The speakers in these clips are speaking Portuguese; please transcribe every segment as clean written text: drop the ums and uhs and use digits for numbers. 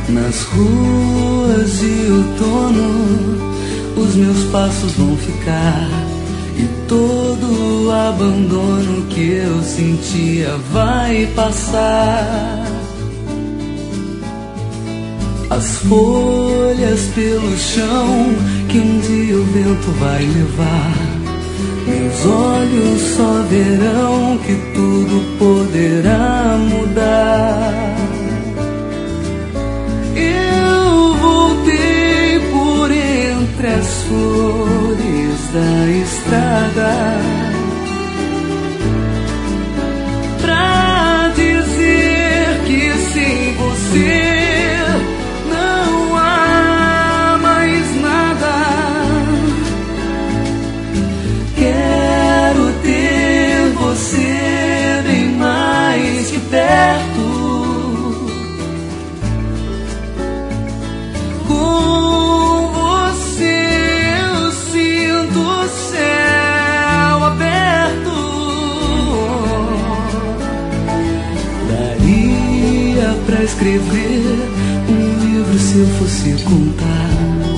Nas ruas de outono os meus passos vão ficar, e todo o abandono que eu sentia vai passar. As folhas pelo chão que um dia o vento vai levar, meus olhos só verão que tudo poderá mudar. Eu voltei por entre as flores da estrada pra dizer que sem você não há mais nada. Quero ter você bem mais que perto. Pra escrever um livro se eu fosse contar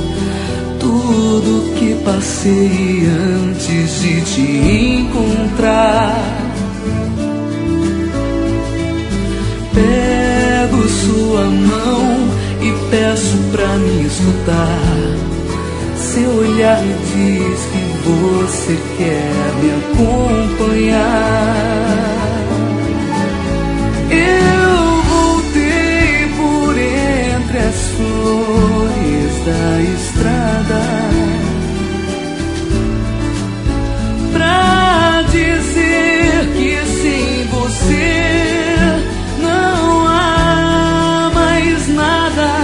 tudo que passei antes de te encontrar. Pego sua mão e peço pra me escutar. Seu olhar me diz que você quer me acompanhar. As flores da estrada pra dizer que sem você não há mais nada.